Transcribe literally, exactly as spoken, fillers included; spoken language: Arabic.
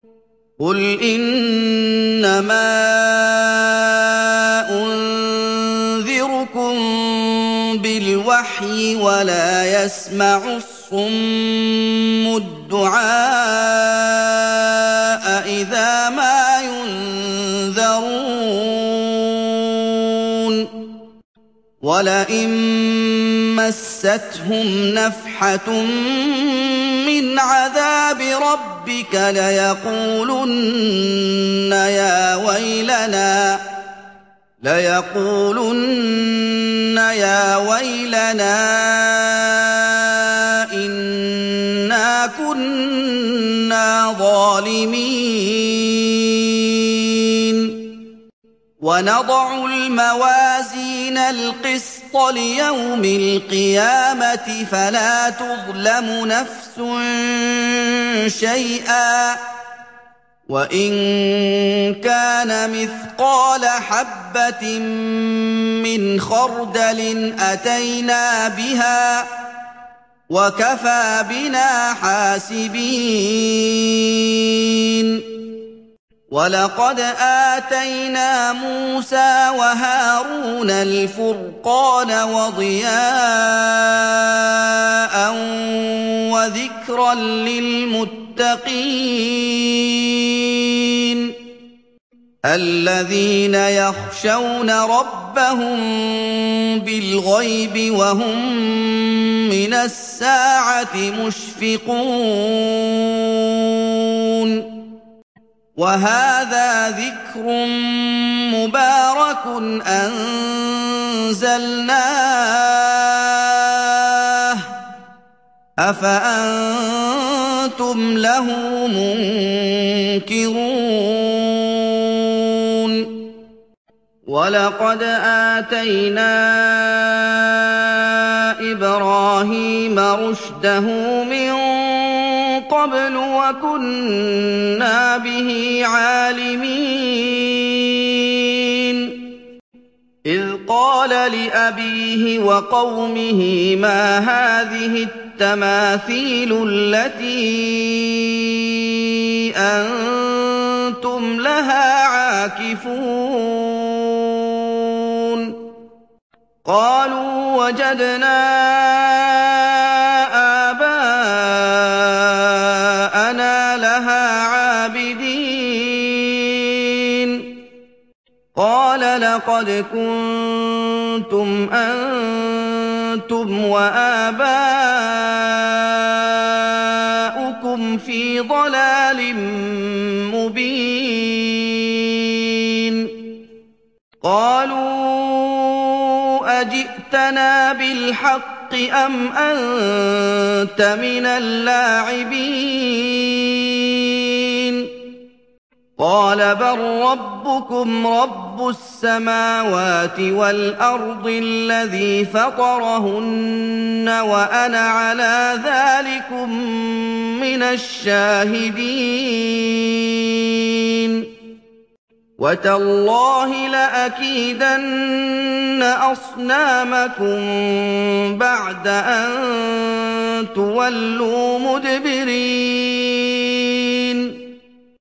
قُلْ إِنَّمَا أُنذِرُكُم بِالْوَحْيِ ۚ وَلَا يَسْمَعُ الصُّمُّ الدُّعَاءَ إِذَا مَا يُنذَرُونَ وَلَئِن مَّسَّتْهُمْ نَفْحَةٌ مِّنْ عَذَابِ رَبِّكَ لَيَقُولُنَّ يَا وَيْلَنَا لَيَقُولُنَّ يَا وَيْلَنَا إِنَّا كُنَّا ظَالِمِينَ وَنَضَعُ الْمَوَازِينَ الْقِسْطَ لِيَوْمِ الْقِيَامَةِ فَلَا تُظْلَمُ نَفْسٌ شَيْئًا ۖ وَإِن كَانَ مِثْقَالَ حَبَّةٍ مِّنْ خَرْدَلٍ أَتَيْنَا بِهَا ۗ وَكَفَىٰ بِنَا حَاسِبِينَ وَلَقَدْ آتَيْنَا مُوسَىٰ وَهَارُونَ الْفُرْقَانَ وَضِيَاءً وَذِكْرًا لِّلْمُتَّقِينَ الَّذِينَ يَخْشَوْنَ رَبَّهُم بِالْغَيْبِ وَهُم مِّنَ السَّاعَةِ مُشْفِقُونَ وَهَٰذَا ذِكْرٌ مُّبَارَكٌ أَنزَلْنَاهُ ۚ أَفَأَنتُمْ لَهُ مُنكِرُونَ وَلَقَدْ آتَيْنَا إِبْرَاهِيمَ رُشْدَهُ مِن قَبْلُ وَكُنَّا بِهِ عَالِمِينَ إِذْ قَالَ لِأَبِيهِ وَقَوْمِهِ مَا هَٰذِهِ التَّمَاثِيلُ الَّتِي أَنتُمْ لَهَا عَاكِفُونَ قَالُوا وَجَدْنَا آبَاءَنَا لَهَا عَابِدِينَ قَالَ لَقَدْ كُنتُمْ أَنتُمْ وَآبَاؤُكُمْ فِي ضَلَالٍ مُّبِينٍ قَالُوا أَجِئْتَنَا بِالْحَقِّ أَمْ أَنتَ مِنَ اللَّاعِبِينَ قَالَ بَل رَّبُّكُمْ رَبُّ السَّمَاوَاتِ وَالْأَرْضِ الَّذِي فَطَرَهُنَّ وَأَنَا عَلَىٰ ذَٰلِكُم مِّنَ الشَّاهِدِينَ وَتَاللَّهِ لَأَكِيدَنَّ أَصْنَامَكُم بَعْدَ أَن تُوَلُّوا مُدْبِرِينَ